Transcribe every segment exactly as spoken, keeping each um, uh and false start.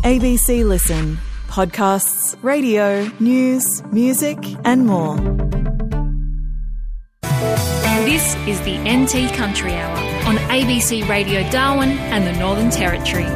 A B C Listen. Podcasts, radio, news, music and more. This is the N T Country Hour on A B C Radio Darwin and the Northern Territory.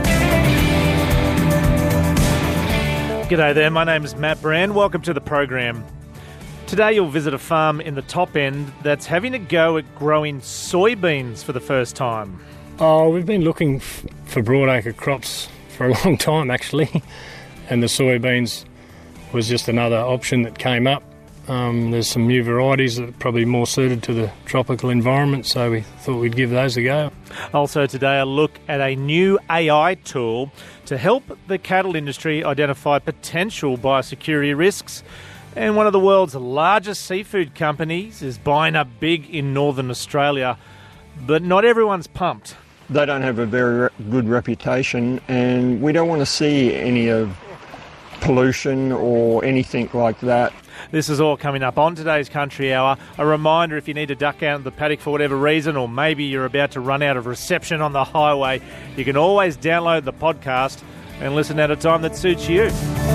G'day there, my name is Matt Brand. Welcome to the program. Today you'll visit a farm in the top end that's having a go at growing soybeans for the first time. Oh, we've been looking f- for broadacre crops for a long time actually, and the soybeans was just another option that came up. Um, there's some new varieties that are probably more suited to the tropical environment, so we thought we'd give those a go. Also today, a look at a new A I tool to help the cattle industry identify potential biosecurity risks. And one of the world's largest seafood companies is buying up big in Northern Australia, but not everyone's pumped. They don't have a very re- good reputation, and we don't want to see any of pollution or anything like that. This is all coming up on today's Country Hour. A reminder, if you need to duck out of the paddock for whatever reason, or maybe you're about to run out of reception on the highway, you can always download the podcast and listen at a time that suits you.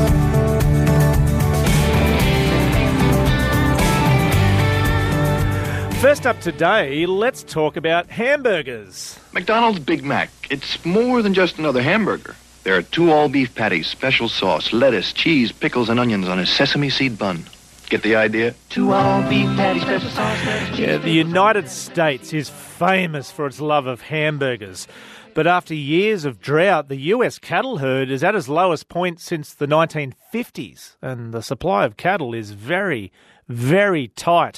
First up today, let's talk about hamburgers. McDonald's Big Mac. It's more than just another hamburger. There are two all-beef patties, special sauce, lettuce, cheese, pickles, and onions on a sesame seed bun. Get the idea? Two all-beef patties, special sauce, lettuce, cheese, Yeah, the United States is famous for its love of hamburgers. But after years of drought, the U S cattle herd is at its lowest point since the nineteen fifties. And the supply of cattle is very, very tight.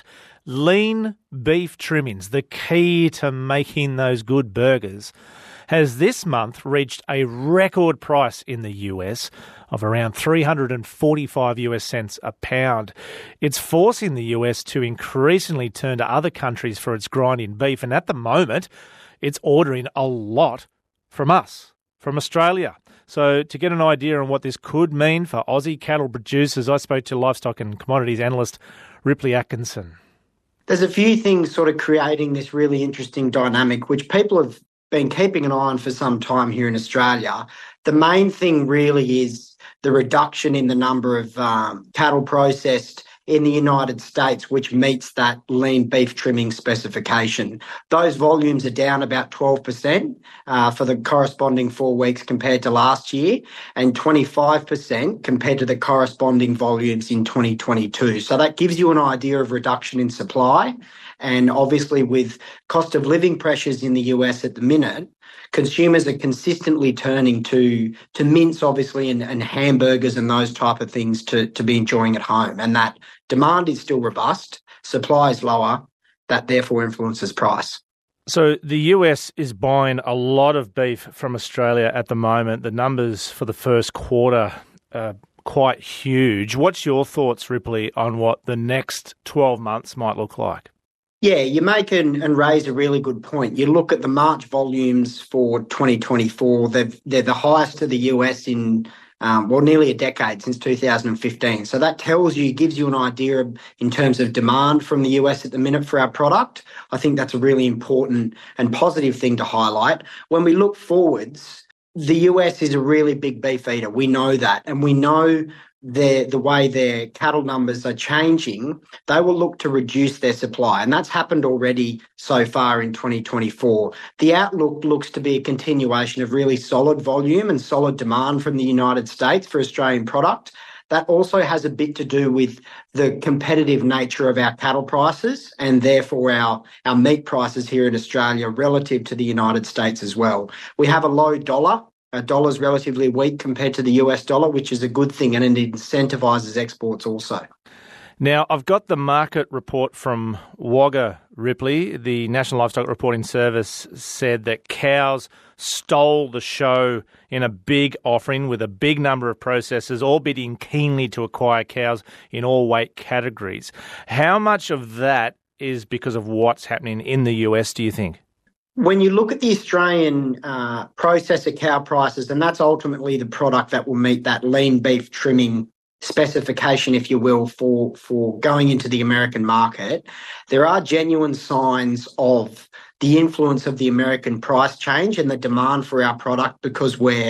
Lean beef trimmings, the key to making those good burgers, has this month reached a record price in the U S of around three hundred forty-five US cents a pound. It's forcing the U S to increasingly turn to other countries for its grinding beef, and at the moment, it's ordering a lot from us, from Australia. So to get an idea on what this could mean for Aussie cattle producers, I spoke to livestock and commodities analyst Ripley Atkinson. There's a few things sort of creating this really interesting dynamic, which people have been keeping an eye on for some time here in Australia. The main thing really is the reduction in the number of um, cattle processed in the United States, which meets that lean beef trimming specification. Those volumes are down about twelve percent uh, for the corresponding four weeks compared to last year, and twenty-five percent compared to the corresponding volumes in twenty twenty-two. So that gives you an idea of reduction in supply. And obviously with cost of living pressures in the U S at the minute, consumers are consistently turning to to mince, obviously, and, and hamburgers and those type of things to, to be enjoying at home. And that demand is still robust, supply is lower, that therefore influences price. So the U S is buying a lot of beef from Australia at the moment. The numbers for the first quarter are quite huge. What's your thoughts, Ripley, on what the next twelve months might look like? Yeah, you make and, and raise a really good point. You look at the March volumes for twenty twenty-four, they've, they're the highest to the U S in, um, well, nearly a decade, since two thousand fifteen. So that tells you, gives you an idea of, in terms of demand from the U S at the minute for our product. I think that's a really important and positive thing to highlight. When we look forwards, the U S is a really big beef eater. We know that, and we know the the way their cattle numbers are changing, they will look to reduce their supply. And that's happened already so far in twenty twenty-four. The outlook looks to be a continuation of really solid volume and solid demand from the United States for Australian product. That also has a bit to do with the competitive nature of our cattle prices and therefore our, our meat prices here in Australia relative to the United States as well. We have a low dollar. Our dollar's relatively weak compared to the U S dollar, which is a good thing, and it incentivises exports also. Now, I've got the market report from Wagga, Ripley. The National Livestock Reporting Service said that cows stole the show in a big offering with a big number of processors, all bidding keenly to acquire cows in all weight categories. How much of that is because of what's happening in the U S, do you think? When you look at the Australian uh, processor cow prices, and that's ultimately the product that will meet that lean beef trimming specification, if you will, for, for going into the American market, there are genuine signs of the influence of the American price change and the demand for our product because we're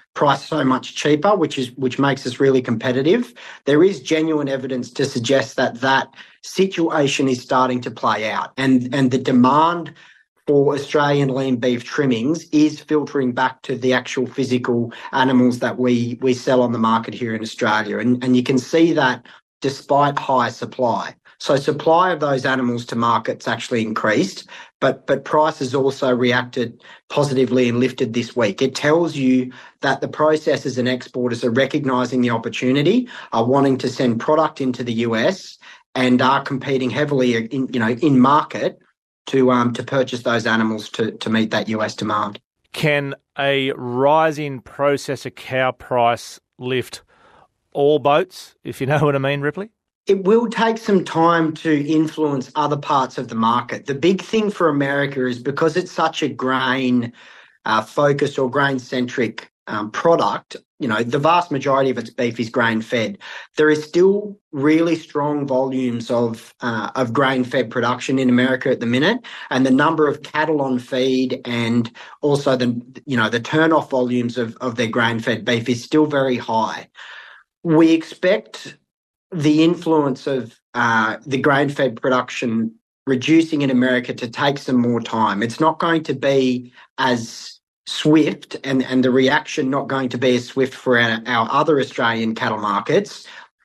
priced so much cheaper, which is which makes us really competitive. There is genuine evidence to suggest that that situation is starting to play out, and and the demand for Australian lean beef trimmings is filtering back to the actual physical animals that we we sell on the market here in Australia, and and you can see that despite high supply. So supply of those animals to markets actually increased, but but prices also reacted positively and lifted this week. It tells you that the processors and exporters are recognising the opportunity, are wanting to send product into the U S, and are competing heavily in, you know, in market to um to purchase those animals to, to meet that U S demand. Can a rise in processor cow price lift all boats, if you know what I mean, Ripley? It will take some time to influence other parts of the market. The big thing for America is because it's such a grain uh, focused or grain centric um, product, you know, the vast majority of its beef is grain fed. There is still really strong volumes of uh, of grain fed production in America at the minute, and the number of cattle on feed and also the, you know, the turn off volumes of, of their grain fed beef is still very high. We expect the influence of uh, the grain-fed production reducing in America to take some more time. It's not going to be as swift, and, and the reaction not going to be as swift for our, our other Australian cattle markets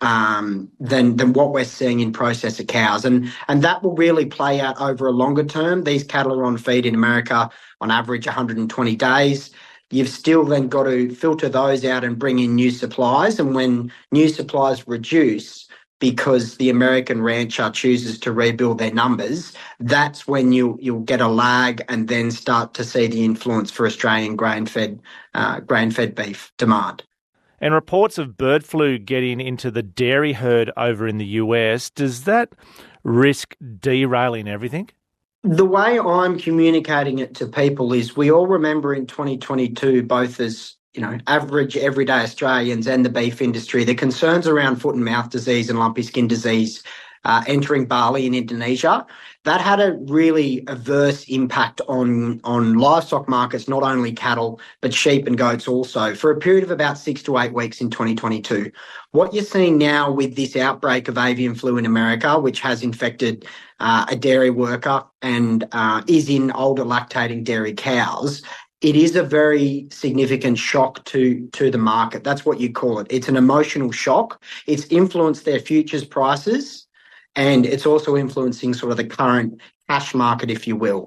um, than than what we're seeing in processor cows. And, and that will really play out over a longer term. These cattle are on feed in America on average one hundred twenty days. You've still then got to filter those out and bring in new supplies. And when new supplies reduce because the American rancher chooses to rebuild their numbers, that's when you, you'll get a lag and then start to see the influence for Australian grain-fed uh, grain-fed beef demand. And reports of bird flu getting into the dairy herd over in the U S, does that risk derailing everything? The way I'm communicating it to people is we all remember in twenty twenty-two, both as, you know, average everyday Australians and the beef industry, the concerns around foot and mouth disease and lumpy skin disease uh, entering Bali in Indonesia. That had a really adverse impact on, on livestock markets, not only cattle, but sheep and goats also, for a period of about six to eight weeks in twenty twenty-two. What you're seeing now with this outbreak of avian flu in America, which has infected uh, a dairy worker and uh, is in older lactating dairy cows, it is a very significant shock to, to the market. That's what you call it. It's an emotional shock. It's influenced their futures prices, and it's also influencing sort of the current cash market, if you will.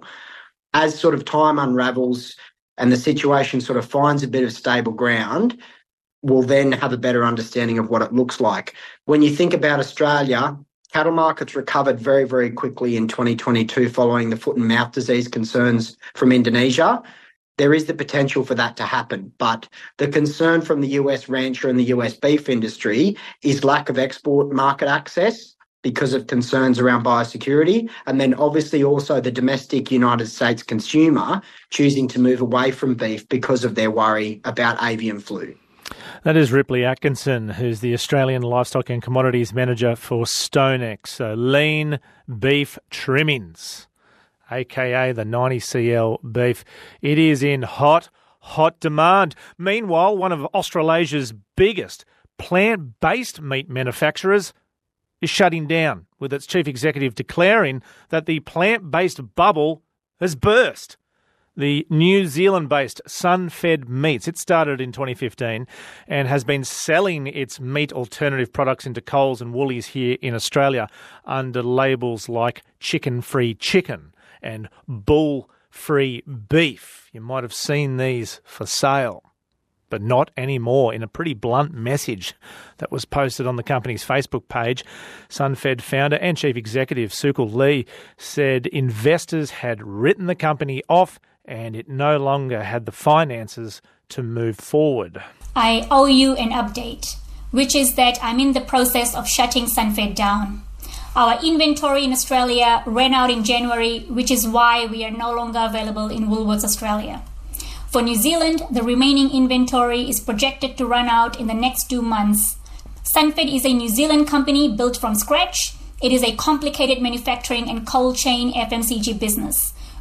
As sort of time unravels and the situation sort of finds a bit of stable ground, we'll then have a better understanding of what it looks like. When you think about Australia, cattle markets recovered very, very quickly in twenty twenty-two following the foot and mouth disease concerns from Indonesia. There is the potential for that to happen, but the concern from the U S rancher and the U S beef industry is lack of export market access because of concerns around biosecurity, and then obviously also the domestic United States consumer choosing to move away from beef because of their worry about avian flu. That is Ripley Atkinson, who's the Australian Livestock and Commodities Manager for StoneX. So lean beef trimmings, a k a the ninety C L beef. It is in hot, hot demand. Meanwhile, one of Australasia's biggest plant-based meat manufacturers is shutting down, with its chief executive declaring that the plant-based bubble has burst. The New Zealand-based Sunfed Meats, it started in twenty fifteen and has been selling its meat alternative products into Coles and Woolies here in Australia under labels like chicken-free chicken and bull-free beef. You might have seen these for sale, but not anymore. In a pretty blunt message that was posted on the company's Facebook page, Sunfed founder and chief executive Sukul Lee said investors had written the company off and it no longer had the finances to move forward. I owe you an update, which is that I'm in the process of shutting Sunfed down. Our inventory in Australia ran out in January, which is why we are no longer available in Woolworths Australia. For New Zealand, the remaining inventory is projected to run out in the next two months. Sunfed is a New Zealand company built from scratch. It is a complicated manufacturing and cold chain F M C G business.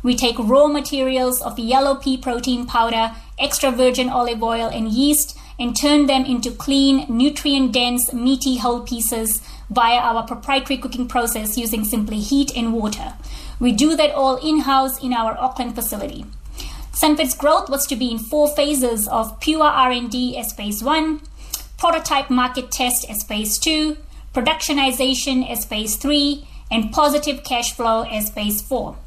We take raw materials of yellow pea protein powder, extra virgin olive oil, and yeast and turn them into clean, nutrient-dense, meaty whole pieces via our proprietary cooking process using simply heat and water. We do that all in-house in our Auckland facility. Sunfed's growth was to be in four phases of pure R and D as phase one, prototype market test as phase two, productionization as phase three, and positive cash flow as phase four.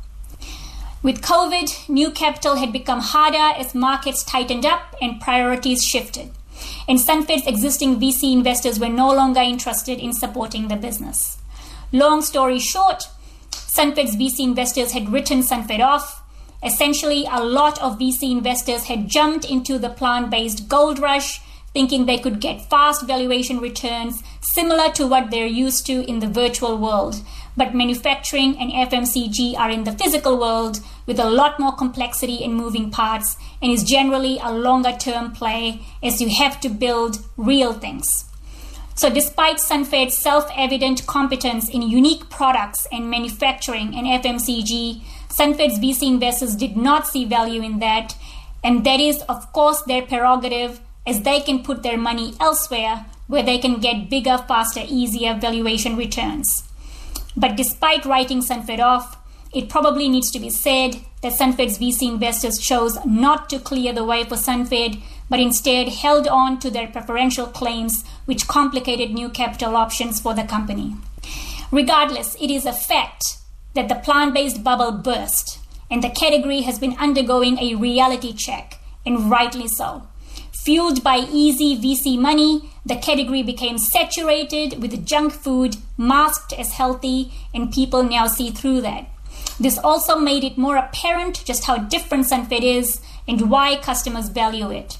With COVID, new capital had become harder as markets tightened up and priorities shifted. And Sunfed's existing V C investors were no longer interested in supporting the business. Long story short, Sunfed's V C investors had written Sunfed off. Essentially, a lot of V C investors had jumped into the plant-based gold rush, thinking they could get fast valuation returns similar to what they're used to in the virtual world. But manufacturing and F M C G are in the physical world with a lot more complexity and moving parts, and is generally a longer-term play as you have to build real things. So despite Sunfed's self-evident competence in unique products and manufacturing and F M C G, Sunfed's V C investors did not see value in that, and that is, of course, their prerogative, as they can put their money elsewhere where they can get bigger, faster, easier valuation returns. But despite writing Sunfed off, it probably needs to be said that Sunfed's V C investors chose not to clear the way for Sunfed, but instead held on to their preferential claims, which complicated new capital options for the company. Regardless, it is a fact that the plant-based bubble burst, and the category has been undergoing a reality check, and rightly so. Fueled by easy V C money, the category became saturated with junk food masked as healthy, and people now see through that. This also made it more apparent just how different Sunfed is and why customers value it.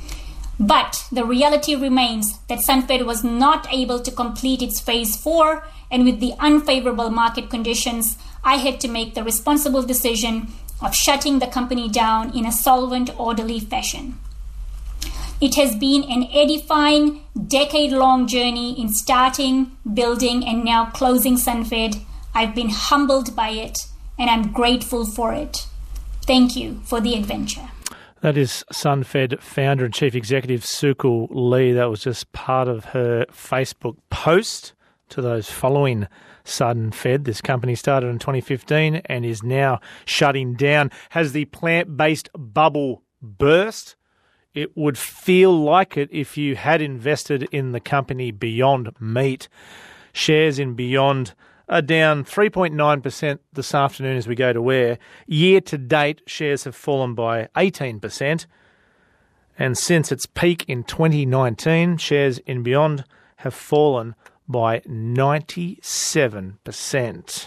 But the reality remains that Sunfed was not able to complete its phase four, and with the unfavorable market conditions, I had to make the responsible decision of shutting the company down in a solvent, orderly fashion. It has been an edifying, decade-long journey in starting, building, and now closing Sunfed. I've been humbled by it, and I'm grateful for it. Thank you for the adventure. That is Sunfed founder and chief executive Sukul Lee. That was just part of her Facebook post to those following Sunfed. This company started in twenty fifteen and is now shutting down. Has the plant-based bubble burst? It would feel like it if you had invested in the company Beyond Meat. Shares in Beyond are down three point nine percent this afternoon as we go to air. Year to date, shares have fallen by eighteen percent. And since its peak in twenty nineteen, shares in Beyond have fallen by ninety-seven percent.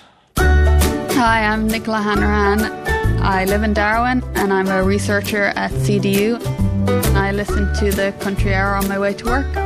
Hi, I'm Nicola Hanrahan. I live in Darwin and I'm a researcher at C D U. I listen to the Country Hour on my way to work.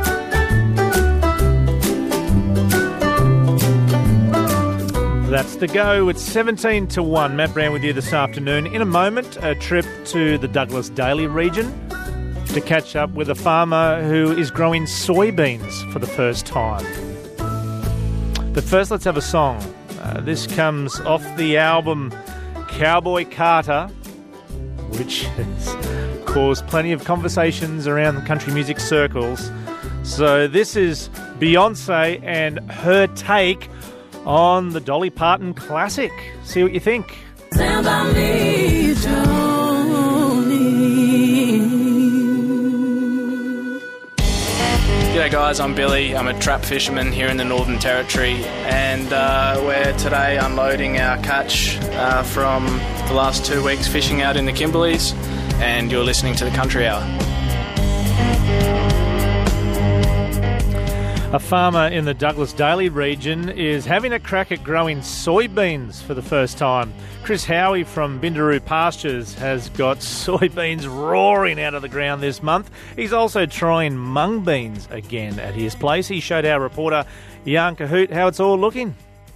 That's the go. It's seventeen to one. Matt Brown with you this afternoon. In a moment, a trip to the Douglas Daly region to catch up with a farmer who is growing soybeans for the first time. But first, let's have a song. Uh, this comes off the album Cowboy Carter, which has caused plenty of conversations around the country music circles. So this is Beyonce and her take on the Dolly Parton classic. See what you think. Stand by me, Johnny. G'day guys, I'm Billy. I'm a trap fisherman here in the Northern Territory, and uh, we're today unloading our catch uh, from the last two weeks fishing out in the Kimberleys, and you're listening to the Country Hour. A farmer in the Douglas Daly region is having a crack at growing soybeans for the first time. Chris Howie from Bindaroo Pastures has got soybeans roaring out of the ground this month. He's also trying mung beans again at his place. He showed our reporter Jan Cahoot how it's all looking.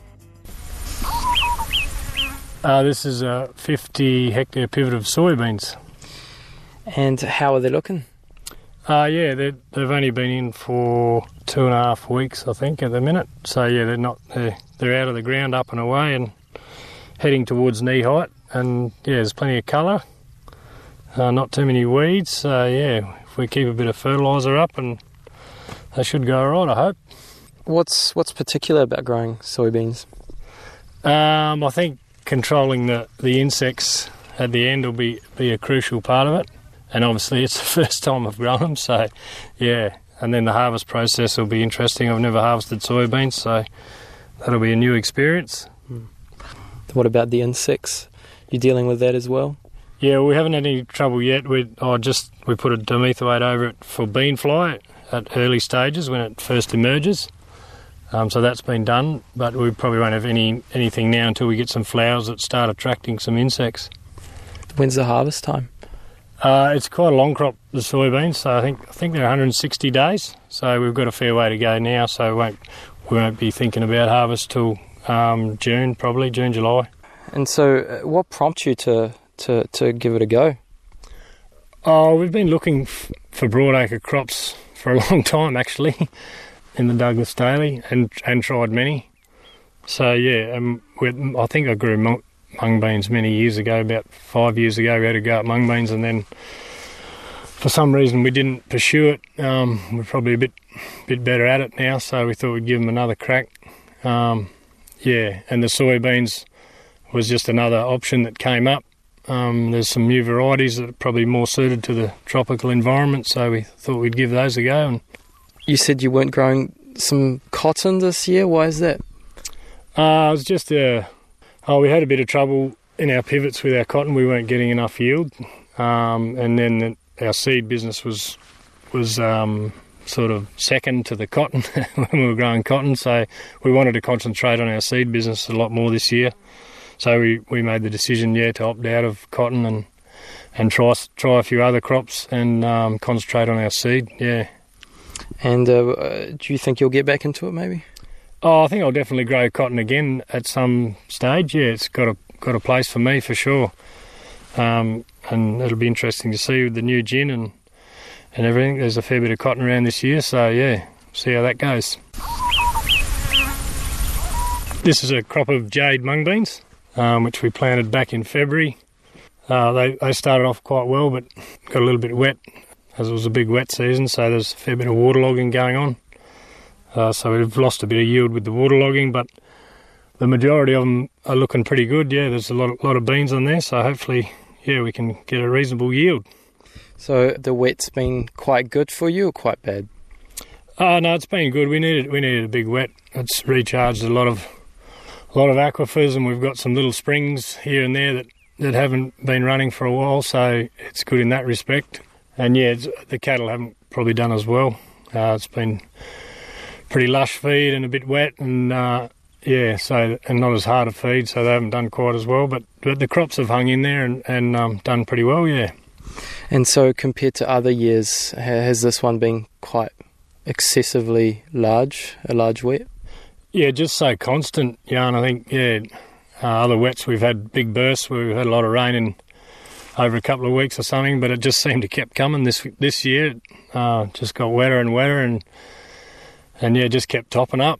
Uh, this is a fifty hectare pivot of soybeans. And how are they looking? Uh, yeah, they've only been in for two and a half weeks, I think, at the minute. So, yeah, they're not they're, they're out of the ground, up and away, and heading towards knee height. and yeah, there's plenty of colour, uh, not too many weeds, so yeah, if we keep a bit of fertiliser up, and they should go all right, I hope. What's what's particular about growing soybeans? Um, I think controlling the, the insects at the end will be, be a crucial part of it, and obviously it's the first time I've grown them, so yeah, and then the harvest process will be interesting. I've never harvested soybeans, so that'll be a new experience. Mm. What about the insects? You dealing with that as well? Yeah, we haven't had any trouble yet. We I just we put a dimethylate over it for bean fly at early stages when it first emerges. Um, so that's been done, but we probably won't have any anything now until we get some flowers that start attracting some insects. When's the harvest time? Uh, it's quite a long crop, the soybeans. So I think I think they're one hundred sixty days. So we've got a fair way to go now. So we won't we won't be thinking about harvest till um, June, probably June, July. And so, uh, what prompts you to, to, to give it a go? Oh, we've been looking f- for broadacre crops for a long time, actually, in the Douglas Daily, and and tried many. So yeah, um, I think I grew mung, mung beans many years ago. About five years ago, we had to go at mung beans, and then for some reason we didn't pursue it. Um, we're probably a bit bit better at it now, so we thought we'd give them another crack. Um, yeah, and the soybeans was just another option that came up. Um, there's some new varieties that are probably more suited to the tropical environment, so we thought we'd give those a go. And you said you weren't growing some cotton this year. Why is that? Uh, it was just uh, oh, we had a bit of trouble in our pivots with our cotton. We weren't getting enough yield, um, and then the, our seed business was was um, sort of second to the cotton when we were growing cotton. So we wanted to concentrate on our seed business a lot more this year. So we, we made the decision, yeah, to opt out of cotton and and try try a few other crops and um, concentrate on our seed, yeah. And uh, do you think you'll get back into it, maybe? Oh, I think I'll definitely grow cotton again at some stage. Yeah, it's got a got a place for me for sure. Um, and it'll be interesting to see with the new gin and and everything. There's a fair bit of cotton around this year, so yeah, see how that goes. This is a crop of jade mung beans, um, which we planted back in February. Uh, they they started off quite well, but got a little bit wet as it was a big wet season, so there's a fair bit of waterlogging going on. Uh, so we've lost a bit of yield with the waterlogging, but the majority of them are looking pretty good. Yeah, there's a lot of, lot of beans on there, so hopefully, yeah, we can get a reasonable yield. So the wet's been quite good for you or quite bad? Oh, no, it's been good. We needed we needed a big wet. It's recharged a lot of a lot of aquifers, and we've got some little springs here and there that, that haven't been running for a while, so it's good in that respect. And yeah, it's, the cattle haven't probably done as well. Uh, it's been pretty lush feed and a bit wet, and uh, yeah, so and not as hard to feed, so they haven't done quite as well. But, but the crops have hung in there and, and um, done pretty well, yeah. And so compared to other years, has this one been quite excessively large, a large wet? Yeah, just so constant, Jan. I think, yeah, uh, other wets we've had big bursts where we've had a lot of rain in over a couple of weeks or something, but it just seemed to keep coming this this year. It uh, just got wetter and wetter, and and yeah, just kept topping up.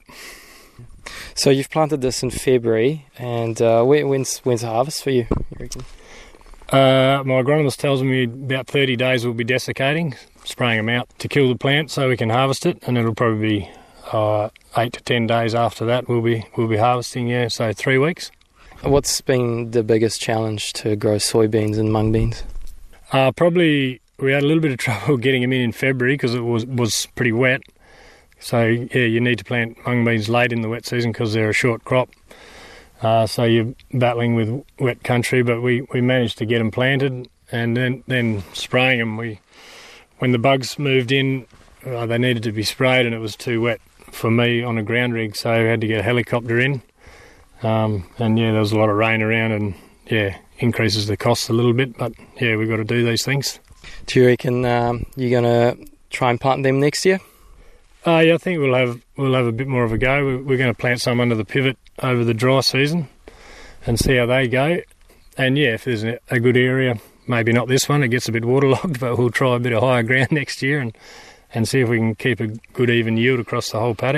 So you've planted this in February, and uh, when's when's the harvest for you, you reckon? Uh, my agronomist tells me about thirty days we'll be desiccating, spraying them out to kill the plant so we can harvest it, and it'll probably be uh, eight to ten days after that we'll be we'll be harvesting. Yeah, so three weeks. What's been the biggest challenge to grow soybeans and mung beans? Uh, probably we had a little bit of trouble getting them in in February because it was was pretty wet. So yeah, you need to plant mung beans late in the wet season because they're a short crop. Uh, so you're battling with wet country, but we, we managed to get them planted, and then, then spraying them. We when the bugs moved in, uh, they needed to be sprayed, and it was too wet for me on a ground rig, so I had to get a helicopter in. Um, and yeah, there was a lot of rain around, and yeah, increases the costs a little bit, but yeah, we've got to do these things. Do you reckon um, you're going to try and plant them next year? Uh, yeah, I think we'll have we'll have a bit more of a go. We're, we're going to plant some under the pivot over the dry season and see how they go. And yeah, if there's a, a good area, maybe not this one, it gets a bit waterlogged, but we'll try a bit of higher ground next year and, and see if we can keep a good even yield across the whole paddock.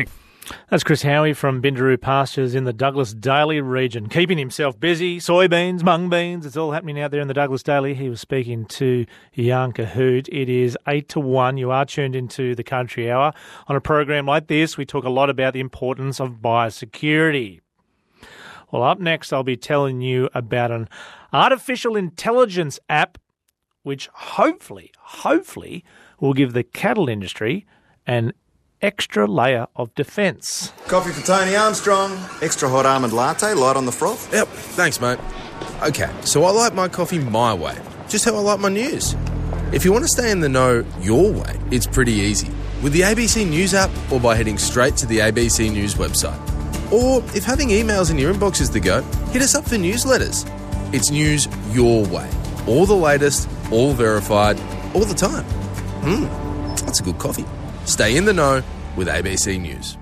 That's Chris Howie from Bindaroo Pastures in the Douglas Daly region, keeping himself busy. Soybeans, mung beans, it's all happening out there in the Douglas Daly. He was speaking to Jan Cahoot. It is eight to one. You are tuned into the Country Hour. On a program like this, we talk a lot about the importance of biosecurity. Well, up next, I'll be telling you about an artificial intelligence app which hopefully, hopefully will give the cattle industry an extra layer of defence. Coffee for Tony Armstrong. Extra hot almond latte, light on the froth. Yep, thanks, mate. Okay, so I like my coffee my way, just how I like my news. If you want to stay in the know your way, it's pretty easy. With the A B C News app or by heading straight to the A B C News website. Or if having emails in your inbox is the go, hit us up for newsletters. It's news your way. All the latest, all verified, all the time. Mmm, that's a good coffee. Stay in the know with A B C News.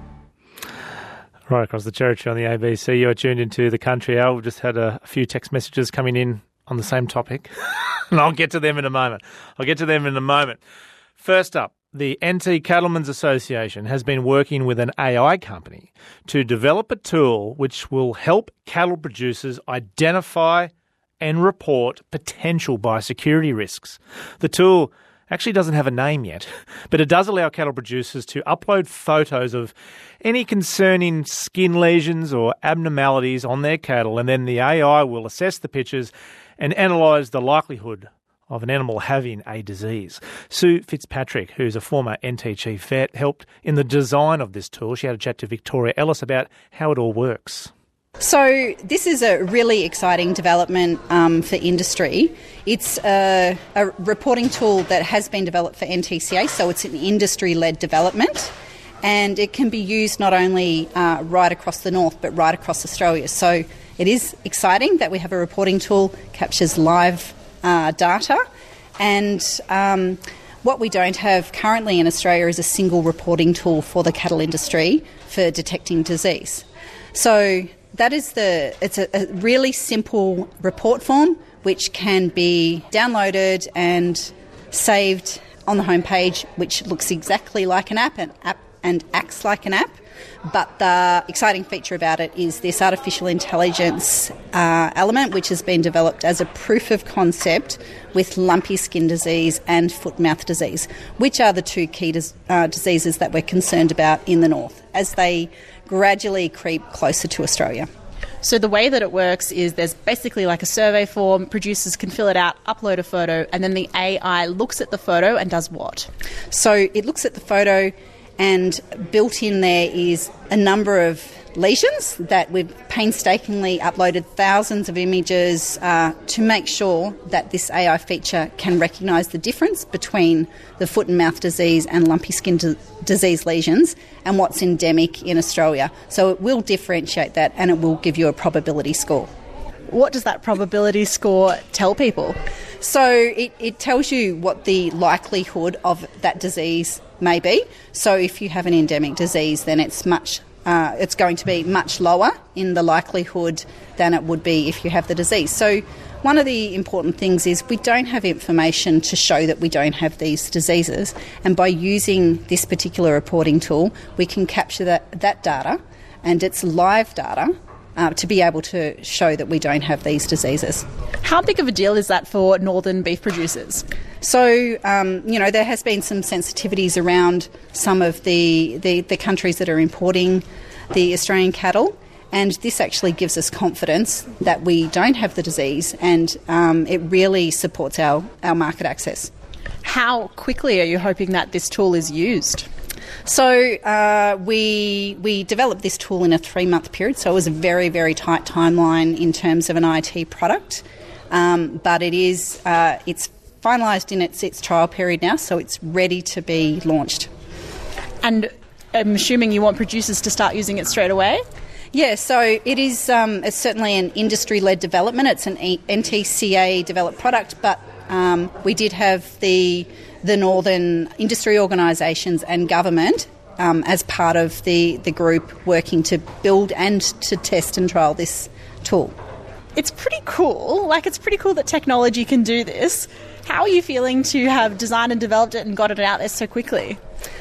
Right across the territory on the A B C, you're tuned into the Country Hour. We've just had a, a few text messages coming in on the same topic, and I'll get to them in a moment. I'll get to them in a moment. First up, the N T Cattlemen's Association has been working with an A I company to develop a tool which will help cattle producers identify and report potential biosecurity risks. The tool actually doesn't have a name yet, but it does allow cattle producers to upload photos of any concerning skin lesions or abnormalities on their cattle, and then the A I will assess the pictures and analyse the likelihood of an animal having a disease. Sue Fitzpatrick, who's a former N T chief vet, helped in the design of this tool. She had a chat to Victoria Ellis about how it all works. So this is a really exciting development um, for industry. It's a, a reporting tool that has been developed for N T C A, so it's an industry-led development, and it can be used not only uh, right across the north but right across Australia. So it is exciting that we have a reporting tool, captures live uh, data, and um, what we don't have currently in Australia is a single reporting tool for the cattle industry for detecting disease. So that is the, it's a, a really simple report form which can be downloaded and saved on the homepage, which looks exactly like an app and, app and acts like an app. But the exciting feature about it is this artificial intelligence uh, element, which has been developed as a proof of concept with lumpy skin disease and foot-and-mouth disease, which are the two key dis- uh, diseases that we're concerned about in the north as they gradually creep closer to Australia. So the way that it works is there's basically like a survey form, producers can fill it out, upload a photo, and then the A I looks at the photo and does what? So it looks at the photo, and built in there is a number of lesions that we've painstakingly uploaded thousands of images uh, to make sure that this A I feature can recognise the difference between the foot and mouth disease and lumpy skin d- disease lesions and what's endemic in Australia. So it will differentiate that, and it will give you a probability score. What does that probability score tell people? So it, it tells you what the likelihood of that disease may be. So if you have an endemic disease, then it's much uh, it's going to be much lower in the likelihood than it would be if you have the disease. So one of the important things is we don't have information to show that we don't have these diseases, and by using this particular reporting tool, we can capture that, that data, and it's live data, Uh, to be able to show that we don't have these diseases. How big of a deal is that for northern beef producers? So, um, you know, there has been some sensitivities around some of the, the, the countries that are importing the Australian cattle, and this actually gives us confidence that we don't have the disease, and um, it really supports our, our market access. How quickly are you hoping that this tool is used? So uh, we we developed this tool in a three-month period, so it was a very, very tight timeline in terms of an I T product. Um, but it is uh, it's finalised in its its trial period now, so it's ready to be launched. And I'm assuming you want producers to start using it straight away? Yeah, so it is. Um, it's certainly an industry-led development. It's an N T C A developed product, but um, we did have the the northern industry organisations and government um, as part of the, the group working to build and to test and trial this tool. It's pretty cool. Like, it's pretty cool that technology can do this. How are you feeling to have designed and developed it and got it out there so quickly?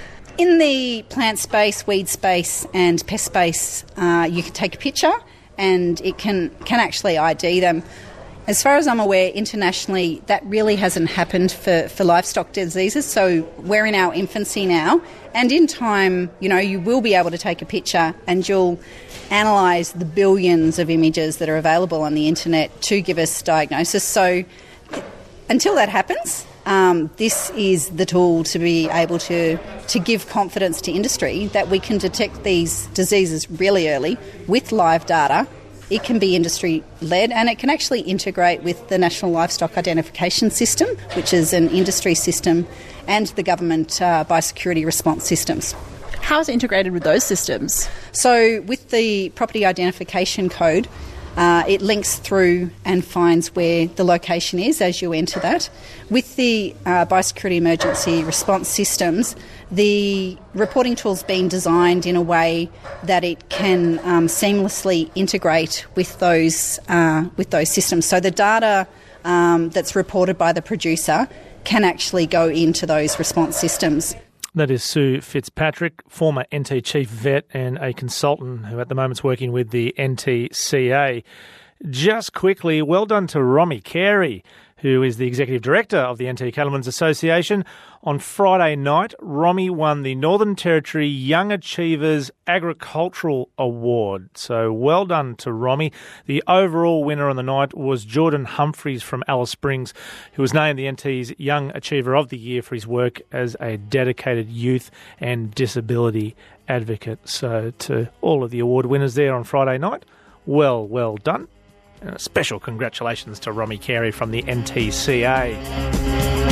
In the plant space, weed space and pest space, uh, you can take a picture and it can, can actually I D them. As far as I'm aware, internationally, that really hasn't happened for, for livestock diseases, so we're in our infancy now. And in time, you know, you will be able to take a picture and you'll analyse the billions of images that are available on the internet to give us diagnosis. So until that happens, um, this is the tool to be able to, to give confidence to industry that we can detect these diseases really early with live data. It can be industry-led and it can actually integrate with the National Livestock Identification System, which is an industry system, and the government uh, biosecurity response systems. How is it integrated with those systems? So with the property identification code, uh, it links through and finds where the location is as you enter that. With the uh, biosecurity emergency response systems, the reporting tool's been designed in a way that it can um, seamlessly integrate with those uh, with those systems. So the data um, that's reported by the producer can actually go into those response systems. That is Sue Fitzpatrick, former N T chief vet and a consultant who at the moment is working with the N T C A. Just quickly, well done to Romy Carey, who is the Executive Director of the N T Cattlemen's Association. On Friday night, Romy won the Northern Territory Young Achievers Agricultural Award. So well done to Romy. The overall winner on the night was Jordan Humphreys from Alice Springs, who was named the N T's Young Achiever of the Year for his work as a dedicated youth and disability advocate. So to all of the award winners there on Friday night, well, well done. And a special congratulations to Romy Carey from the N T C A.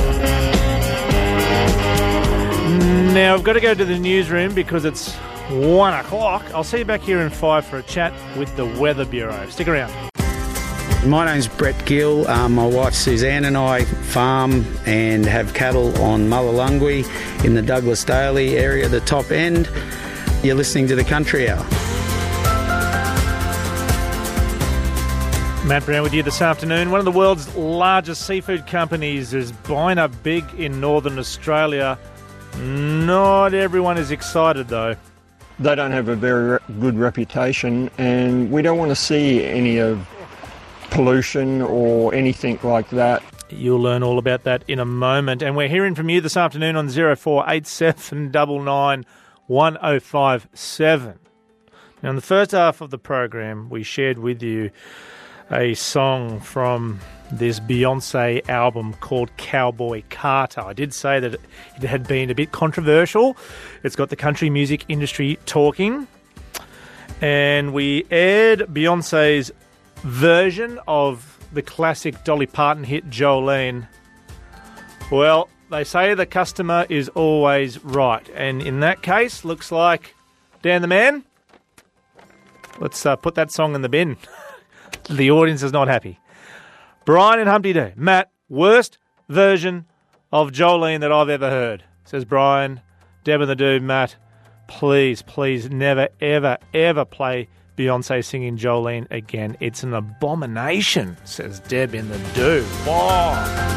Now, I've got to go to the newsroom because it's one o'clock. I'll see you back here in five for a chat with the Weather Bureau. Stick around. My name's Brett Gill. Um, my wife Suzanne and I farm and have cattle on Mullulungwe in the Douglas Daly area, the top end. You're listening to the Country Hour. Matt Brown with you this afternoon. One of the world's largest seafood companies is buying up big in Northern Australia. Not everyone is excited, though. They don't have a very re- good reputation, and we don't want to see any of pollution or anything like that. You'll learn all about that in a moment. And we're hearing from you this afternoon on zero four eight seven nine nine one zero five seven. Now, in the first half of the program, we shared with you a song from this Beyonce album called Cowboy Carter. I did say that it had been a bit controversial. It's got the country music industry talking. And we aired Beyonce's version of the classic Dolly Parton hit Jolene. Well, they say the customer is always right. And in that case, looks like Dan the Man, let's uh, put that song in the bin. The audience is not happy. Brian and Humpty Doo. Matt, worst version of Jolene that I've ever heard, says Brian. Deb and the Doo, Matt, please, please never, ever, ever play Beyonce singing Jolene again. It's an abomination, says Deb in the Doo. Wow.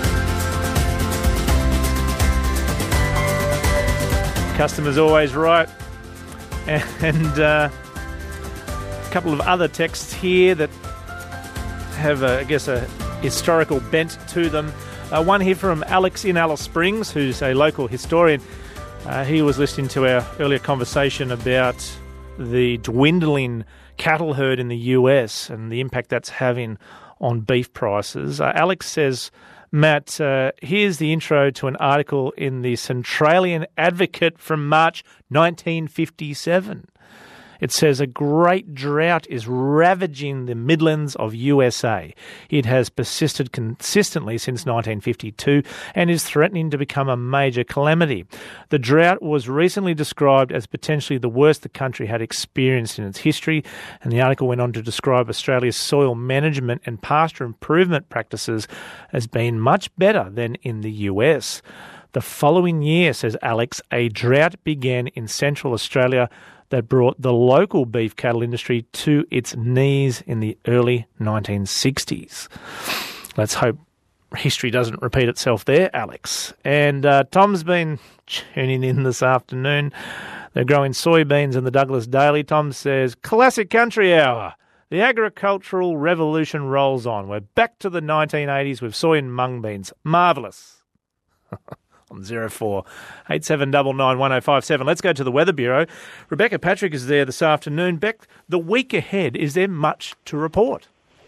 Customer's always right. And uh, a couple of other texts here that have, a, I guess, a historical bent to them. Uh, one here from Alex in Alice Springs, who's a local historian. Uh, he was listening to our earlier conversation about the dwindling cattle herd in the U S and the impact that's having on beef prices. Uh, Alex says, Matt, uh, here's the intro to an article in the Centralian Advocate from March nineteen fifty-seven. It says a great drought is ravaging the Midlands of U S A. It has persisted consistently since nineteen fifty-two and is threatening to become a major calamity. The drought was recently described as potentially the worst the country had experienced in its history, and the article went on to describe Australia's soil management and pasture improvement practices as being much better than in the U S. The following year, says Alex, a drought began in Central Australia that brought the local beef cattle industry to its knees in the early nineteen sixties. Let's hope history doesn't repeat itself there, Alex. And uh, Tom's been tuning in this afternoon. They're growing soybeans in the Douglas Daily. Tom says, classic country hour. The agricultural revolution rolls on. We're back to the nineteen eighties with soy and mung beans. Marvellous. On zero four eight seven nine nine one oh five seven. Let's go to the Weather Bureau. Rebecca Patrick is there this afternoon. Beck, the week ahead, is there much to report?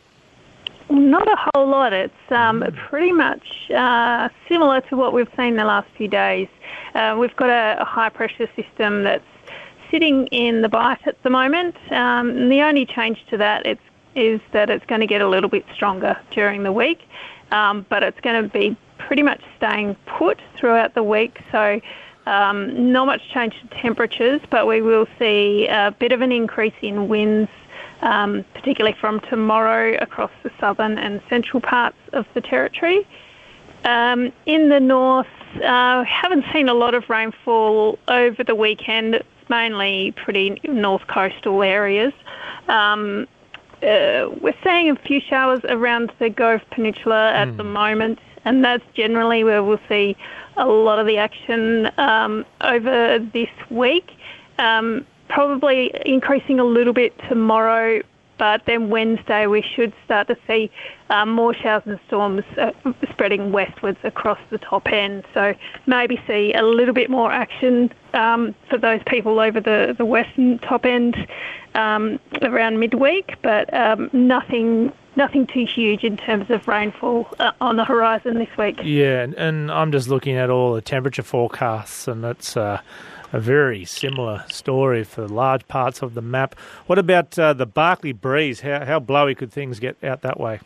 Not a whole lot. It's um, pretty much uh, similar to what we've seen the last few days. Uh, we've got a, a high-pressure system that's sitting in the Bight at the moment. Um, and the only change to that it's, is that it's going to get a little bit stronger during the week, um, but it's going to be pretty much staying put throughout the week. So um, not much change to temperatures, but we will see a bit of an increase in winds, um, particularly from tomorrow across the southern and central parts of the territory. Um, in the north, uh, haven't seen a lot of rainfall over the weekend. Mainly pretty north coastal areas. Um, uh, we're seeing a few showers around the Gove Peninsula at mm. the moment, and that's generally where we'll see a lot of the action um, over this week. Um, probably increasing a little bit tomorrow, but then Wednesday we should start to see um, more showers and storms uh, spreading westwards across the top end. So maybe see a little bit more action um, for those people over the, the western top end um, around midweek, but um, nothing nothing too huge in terms of rainfall uh, on the horizon this week. Yeah, and, and I'm just looking at all the temperature forecasts, and it's uh, a very similar story for large parts of the map. What about uh, the Barkly breeze? How, how blowy could things get out that way?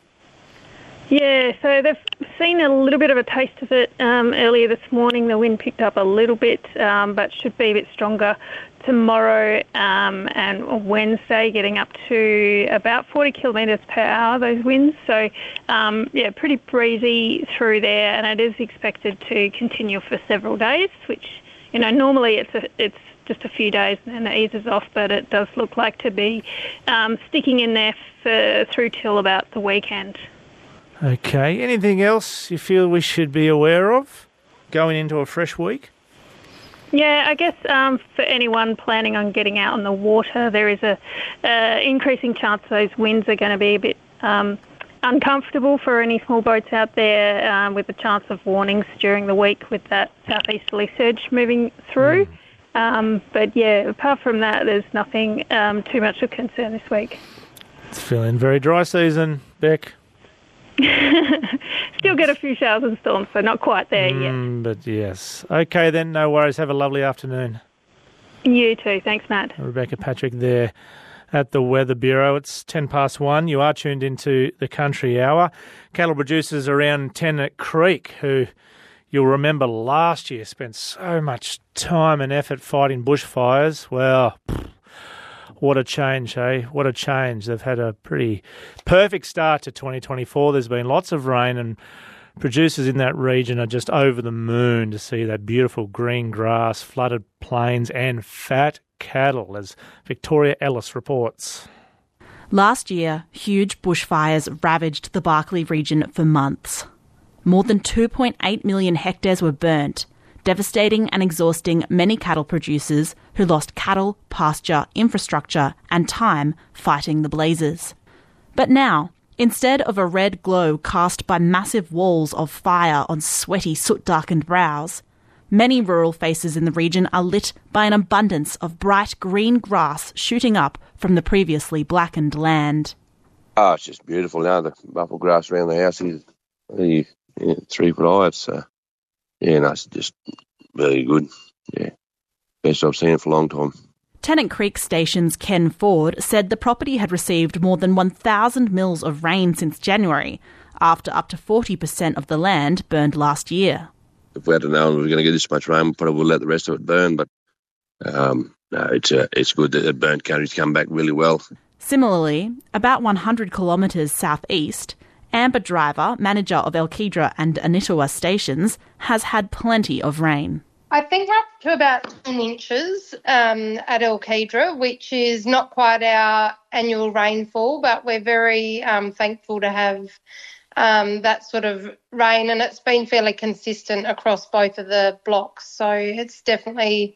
Yeah, so they've seen a little bit of a taste of it um, earlier this morning. The wind picked up a little bit, um, but should be a bit stronger tomorrow um, and Wednesday, getting up to about forty kilometres per hour, those winds. So, um, yeah, pretty breezy through there, and it is expected to continue for several days, which, you know, normally it's a, it's just a few days and then it eases off, but it does look like to be um, sticking in there for, through till about the weekend. Okay. Anything else you feel we should be aware of going into a fresh week? Yeah, I guess um, for anyone planning on getting out on the water, there is a uh, increasing chance those winds are going to be a bit um, uncomfortable for any small boats out there, um, with the chance of warnings during the week with that southeasterly surge moving through. Mm. Um, but yeah, apart from that, there's nothing um, too much of concern this week. It's feeling very dry season, Beck. Still get a few showers and storms, so not quite there mm, yet. But yes. Okay then, no worries. Have a lovely afternoon. You too. Thanks, Matt. Rebecca Patrick there at the Weather Bureau. It's ten past one. You are tuned into the Country Hour. Cattle producers around Tennant Creek, who you'll remember last year spent so much time and effort fighting bushfires. Well, what a change, eh? What a change. They've had a pretty perfect start to twenty twenty-four. There's been lots of rain, and producers in that region are just over the moon to see that beautiful green grass, flooded plains and fat cattle, as Victoria Ellis reports. Last year, huge bushfires ravaged the Barkly region for months. More than two point eight million hectares were burnt, devastating and exhausting many cattle producers who lost cattle, pasture, infrastructure and time fighting the blazes. But now, instead of a red glow cast by massive walls of fire on sweaty, soot-darkened brows, many rural faces in the region are lit by an abundance of bright green grass shooting up from the previously blackened land. Oh, it's just beautiful now. The buffalo grass around the house is really, yeah, three foot high. It's, uh, yeah, no, it's just really good. Yeah, best I've seen it for a long time. Tennant Creek Station's Ken Ford said the property had received more than one thousand mils of rain since January, after up to forty percent of the land burned last year. If we had known we were going to get this much rain, we probably would let the rest of it burn, but um, no, it's uh, it's good that the burnt country's come back really well. Similarly, about one hundred kilometres southeast, Amber Driver, manager of Elkidra and Anitawa stations, has had plenty of rain. I think up to about ten inches um, at Elkidra, which is not quite our annual rainfall, but we're very um, thankful to have um, that sort of rain, and it's been fairly consistent across both of the blocks. So it's definitely,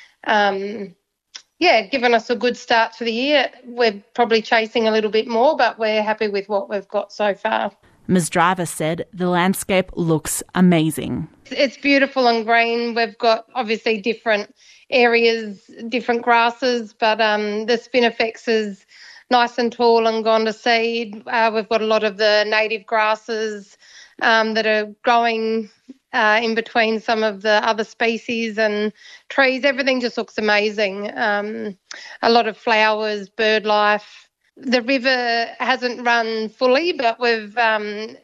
um, yeah, given us a good start to the year. We're probably chasing a little bit more, but we're happy with what we've got so far. Miz Driver said the landscape looks amazing. It's beautiful and green. We've got obviously different areas, different grasses, but um, the Spinifex is nice and tall and gone to seed. Uh, we've got a lot of the native grasses um, that are growing uh, in between some of the other species and trees. Everything just looks amazing. Um, a lot of flowers, bird life. The river hasn't run fully, but we've um,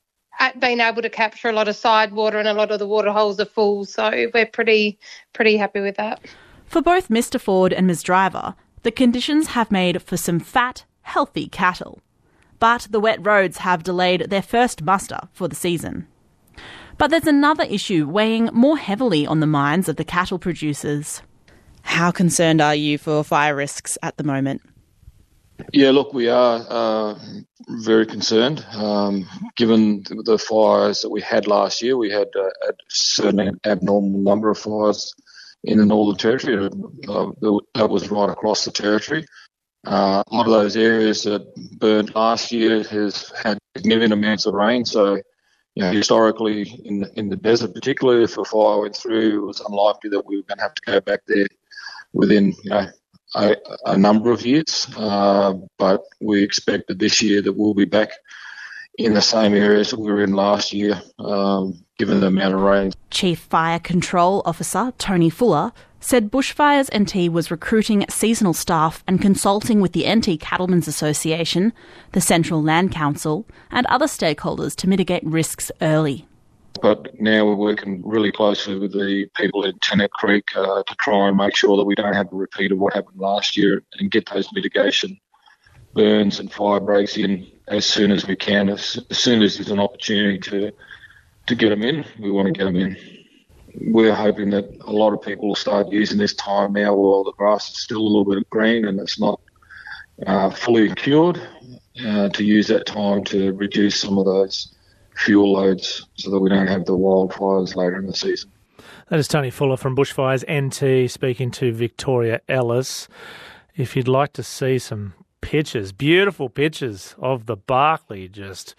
been able to capture a lot of side water, and a lot of the water holes are full, so we're pretty pretty happy with that. For both Mister Ford and Miz Driver, the conditions have made for some fat, healthy cattle. But the wet roads have delayed their first muster for the season. But there's another issue weighing more heavily on the minds of the cattle producers. How concerned are you for fire risks at the moment? Yeah, look, we are uh, very concerned. Um, given the fires that we had last year, we had uh, a certain abnormal number of fires in the Northern Territory. Uh, that was right across the territory. Uh, a lot of those areas that burned last year has had significant amounts of rain. So, you know, historically in the, in the desert, particularly if a fire went through, it was unlikely that we were going to have to go back there within, you know, A, a number of years, uh, but we expect that this year that we'll be back in the same areas that we were in last year, um, given the amount of rain. Chief Fire Control Officer Tony Fuller said Bushfires N T was recruiting seasonal staff and consulting with the N T Cattlemen's Association, the Central Land Council and other stakeholders to mitigate risks early. But now we're working really closely with the people at Tennant Creek uh, to try and make sure that we don't have a repeat of what happened last year and get those mitigation burns and fire breaks in as soon as we can. As, as soon as there's an opportunity to to get them in, we want to get them in. We're hoping that a lot of people will start using this time now while the grass is still a little bit green and it's not uh, fully cured, uh, to use that time to reduce some of those fuel loads so that we don't have the wildfires later in the season. That is Tony Fuller from Bushfires N T speaking to Victoria Ellis. If you'd like to see some pictures, beautiful pictures of the Barkly just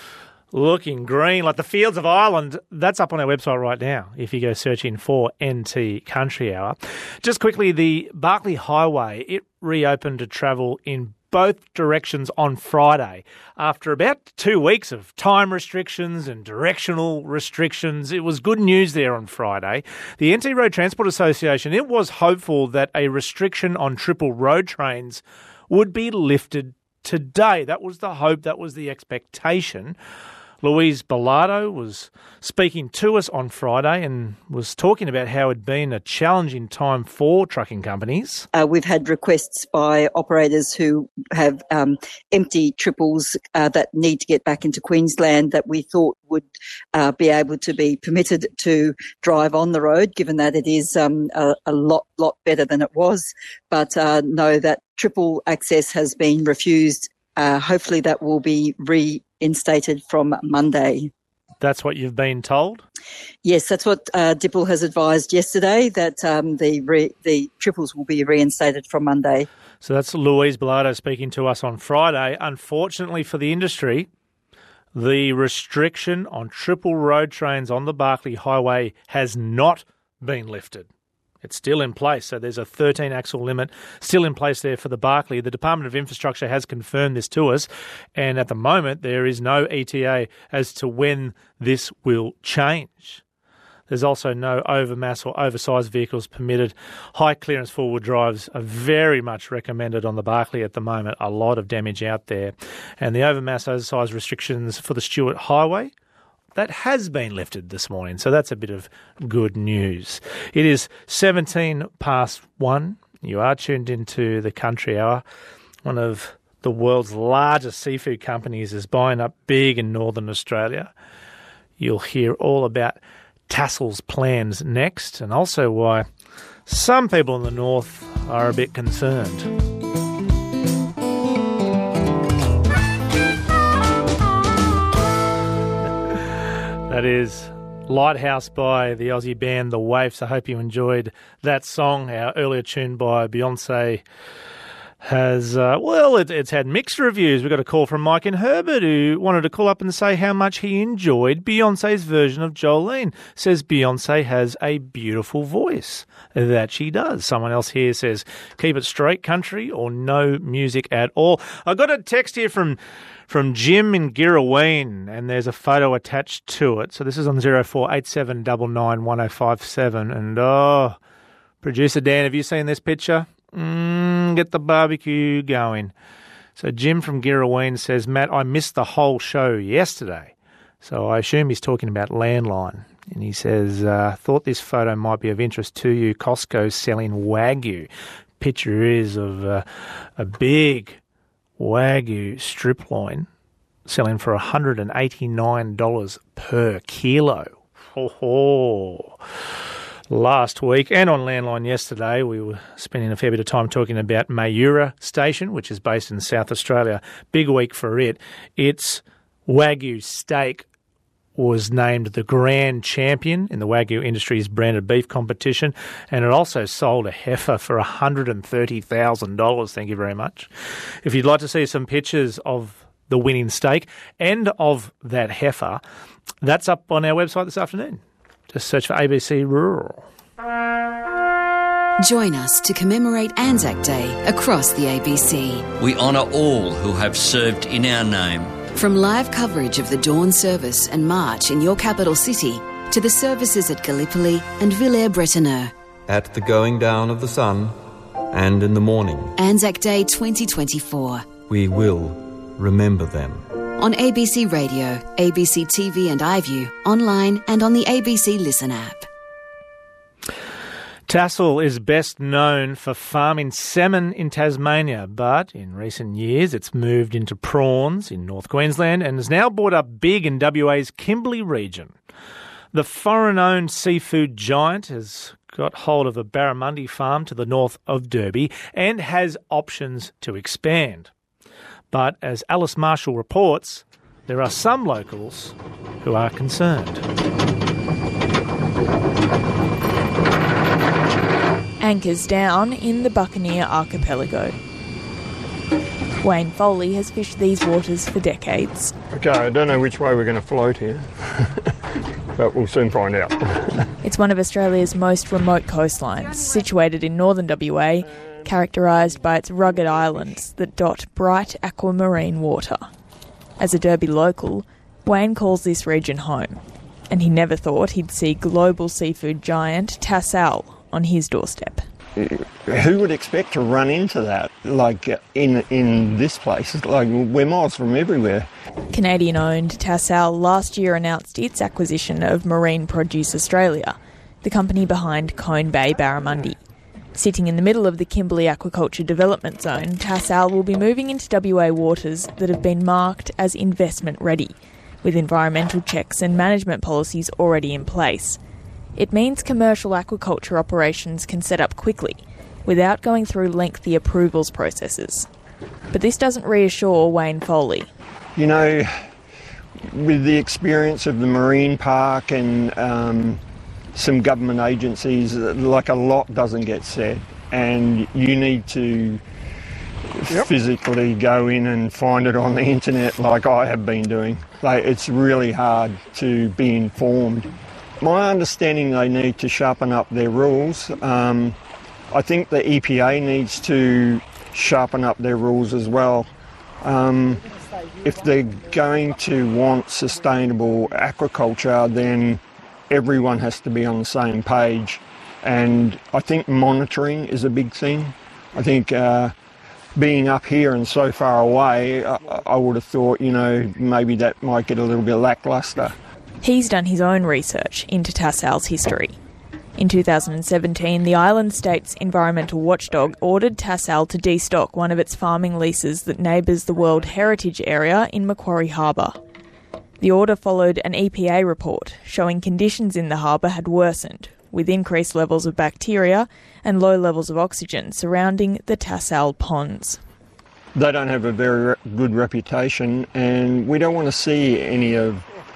looking green, like the fields of Ireland, that's up on our website right now if you go searching for N T Country Hour. Just quickly, the Barkly Highway, it reopened to travel in both directions on Friday. After about two weeks of time restrictions and directional restrictions, it was good news there on Friday. The N T Road Transport Association, it was hopeful that a restriction on triple road trains would be lifted today. That was the hope, that was the expectation. Louise Bilardo was speaking to us on Friday and was talking about how it had been a challenging time for trucking companies. Uh, we've had requests by operators who have um, empty triples uh, that need to get back into Queensland that we thought would uh, be able to be permitted to drive on the road, given that it is um, a, a lot, lot better than it was. But uh, know that triple access has been refused. Uh, hopefully that will be reinstated from Monday. That's what you've been told? Yes, that's what uh, D I P L has advised yesterday, that um, the re- the triples will be reinstated from Monday. So that's Louise Bilardo speaking to us on Friday. Unfortunately for the industry, the restriction on triple road trains on the Barkly Highway has not been lifted. It's still in place, so there's a thirteen axle limit still in place there for the Barkly. The Department of Infrastructure has confirmed this to us, and at the moment there is no E T A as to when this will change. There's also no overmass or oversized vehicles permitted. High clearance forward drives are very much recommended on the Barkly at the moment. A lot of damage out there. And the overmass, oversized restrictions for the Stuart Highway, that has been lifted this morning, so that's a bit of good news. It is seventeen past one. You are tuned into the Country Hour. One of the world's largest seafood companies is buying up big in Northern Australia. You'll hear all about Tassel's plans next, and also why some people in the north are a bit concerned. That is Lighthouse by the Aussie band The Waifs. I hope you enjoyed that song. Our earlier tune by Beyonce has, uh, well, it, it's had mixed reviews. We got a call from Mike in Herbert who wanted to call up and say how much he enjoyed Beyonce's version of Jolene. Says Beyonce has a beautiful voice. That she does. Someone else here says, keep it straight, country, or no music at all. I got a text here from from Jim in Girraween, and there's a photo attached to it. So this is on zero four eight seven nine nine one oh five seven. And, oh, producer Dan, have you seen this picture? Mm, get the barbecue going. So Jim from Girraween says, Matt, I missed the whole show yesterday. So I assume he's talking about Landline. And he says, uh, thought this photo might be of interest to you. Costco selling Wagyu. Picture is of uh, a big Wagyu strip loin selling for one hundred eighty-nine dollars per kilo. Ho ho. Last week and on Landline yesterday, we were spending a fair bit of time talking about Mayura Station, which is based in South Australia. Big week for it. Its Wagyu steak was named the grand champion in the Wagyu Industries branded beef competition, and it also sold a heifer for one hundred thirty thousand dollars. Thank you very much. If you'd like to see some pictures of the winning steak and of that heifer, that's up on our website this afternoon. Just search for A B C Rural. Join us to commemorate Anzac Day across the A B C. We honour all who have served in our name. From live coverage of the dawn service and march in your capital city to the services at Gallipoli and Villers-Bretonneux. At the going down of the sun and in the morning. Anzac Day twenty twenty-four. We will remember them. On A B C Radio, A B C T V and iView, online and on the A B C Listen app. Tassal is best known for farming salmon in Tasmania, but in recent years it's moved into prawns in North Queensland and is now brought up big in W A's Kimberley region. The foreign-owned seafood giant has got hold of a barramundi farm to the north of Derby and has options to expand. But as Alice Marshall reports, there are some locals who are concerned. Anchors down in the Buccaneer Archipelago. Wayne Foley has fished these waters for decades. Okay, I don't know which way we're going to float here, but we'll soon find out. It's one of Australia's most remote coastlines, situated in northern W A, characterised by its rugged islands that dot bright aquamarine water. As a Derby local, Wayne calls this region home, and he never thought he'd see global seafood giant Tassal on his doorstep. Who would expect to run into that, like, in in this place? Like, we're miles from everywhere. Canadian-owned Tassal last year announced its acquisition of Marine Produce Australia, the company behind Cone Bay Barramundi. Sitting in the middle of the Kimberley Aquaculture Development Zone, Tassal will be moving into W A waters that have been marked as investment ready, with environmental checks and management policies already in place. It means commercial aquaculture operations can set up quickly, without going through lengthy approvals processes. But this doesn't reassure Wayne Foley. You know, with the experience of the Marine Park and um, some government agencies, like, a lot doesn't get said, and you need to yep. physically go in and find it on the internet like I have been doing. Like, it's really hard to be informed. My understanding, they need to sharpen up their rules. Um, I think the E P A needs to sharpen up their rules as well. Um, if they're going to want sustainable aquaculture, then everyone has to be on the same page. And I think monitoring is a big thing. I think uh, being up here and so far away, I, I would have thought, you know, maybe that might get a little bit lacklustre. He's done his own research into Tassal's history. In two thousand seventeen, the island state's environmental watchdog ordered Tassal to destock one of its farming leases that neighbours the World Heritage Area in Macquarie Harbour. The order followed an E P A report showing conditions in the harbour had worsened, with increased levels of bacteria and low levels of oxygen surrounding the Tassal ponds. They don't have a very good reputation, and we don't want to see any of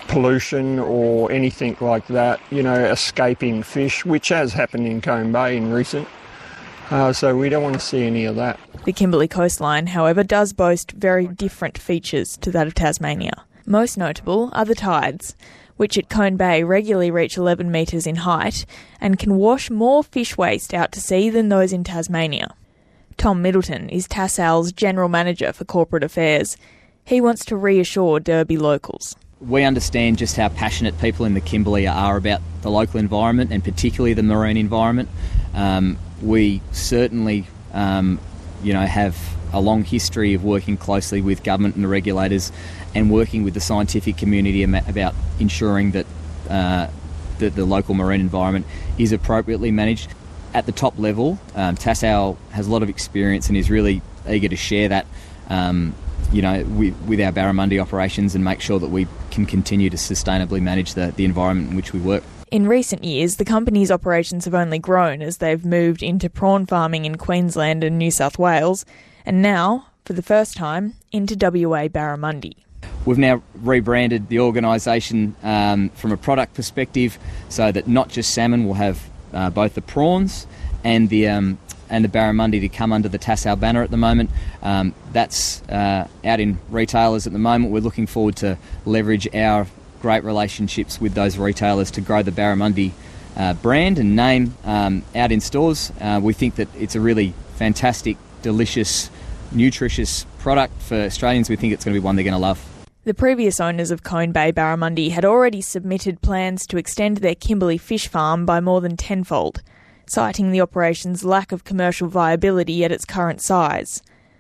pollution or anything like that, you know, escaping fish, which has happened in Cone Bay in recent. Uh, so we don't want to see any of that. The Kimberley coastline, however, does boast very different features to that of Tasmania. Most notable are the tides, which at Cone Bay regularly reach eleven metres in height and can wash more fish waste out to sea than those in Tasmania. Tom Middleton is Tasal's General Manager for Corporate Affairs. He wants to reassure Derby locals. We understand just how passionate people in the Kimberley are about the local environment and particularly the marine environment. Um, we certainly, um, you know, have a long history of working closely with government and the regulators and working with the scientific community about ensuring that, uh, that the local marine environment is appropriately managed. At the top level, um, Tasal has a lot of experience and is really eager to share that um, you know, with, with our barramundi operations and make sure that we can continue to sustainably manage the, the environment in which we work. In recent years, the company's operations have only grown as they've moved into prawn farming in Queensland and New South Wales, and now, for the first time, into W A barramundi. We've now rebranded the organisation um, from a product perspective so that not just salmon will have uh, both the prawns and the um, and the barramundi to come under the Tasal banner at the moment. Um, that's uh, out in retailers at the moment. We're looking forward to leverage our great relationships with those retailers to grow the barramundi uh, brand and name um, out in stores. Uh, we think that it's a really fantastic, delicious, nutritious product for Australians. We think it's going to be one they're going to love. The previous owners of Cone Bay barramundi had already submitted plans to extend their Kimberley fish farm by more than tenfold, citing the operation's lack of commercial viability at its current size.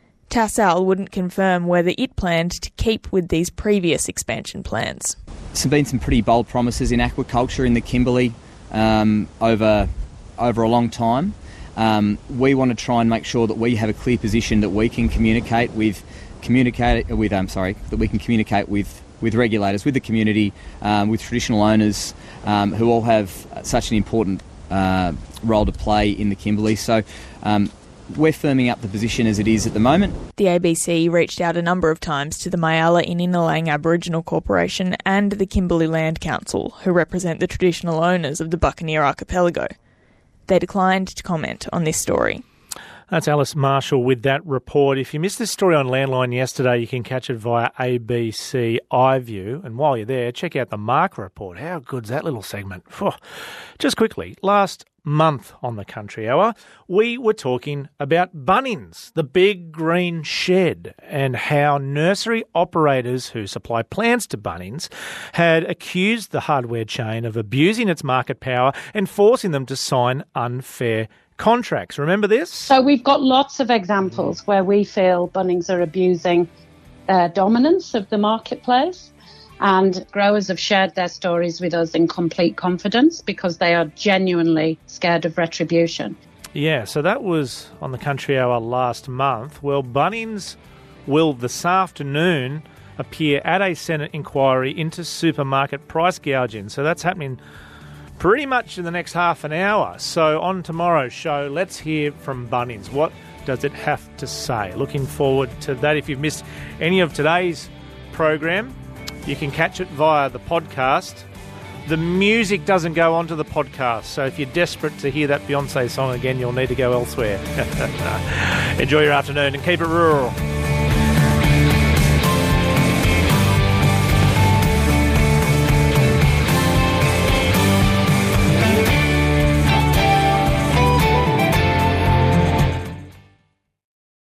Tasal wouldn't confirm whether it planned to keep with these previous expansion plans. There's been some pretty bold promises in aquaculture in the Kimberley um, over over a long time. Um, we want to try and make sure that we have a clear position that we can communicate with communicate with I'm sorry that we can communicate with with regulators, with the community, um, with traditional owners um, who all have such an important uh, role to play in the Kimberley. So um, we're firming up the position as it is at the moment. The A B C reached out a number of times to the Mayala in Innerlang Aboriginal Corporation and the Kimberley Land Council, who represent the traditional owners of the Buccaneer Archipelago. They declined to comment on this story. That's Alice Marshall with that report. If you missed this story on Landline yesterday, you can catch it via A B C iView. And while you're there, check out the Mark Report. How good's that little segment? Phew. Just quickly, last month on the Country Hour, we were talking about Bunnings, the big green shed, and how nursery operators who supply plants to Bunnings had accused the hardware chain of abusing its market power and forcing them to sign unfair contracts. Remember this? So we've got lots of examples where we feel Bunnings are abusing their dominance of the marketplace, and growers have shared their stories with us in complete confidence because they are genuinely scared of retribution. Yeah, so that was on the Country Hour last month. Well, Bunnings will this afternoon appear at a Senate inquiry into supermarket price gouging. So that's happening pretty much in the next half an hour. So on tomorrow's show, let's hear from Bunnings. What does it have to say? Looking forward to that. If you've missed any of today's program, you can catch it via the podcast. The music doesn't go onto the podcast, so if you're desperate to hear that Beyonce song again, you'll need to go elsewhere. Enjoy your afternoon and keep it rural.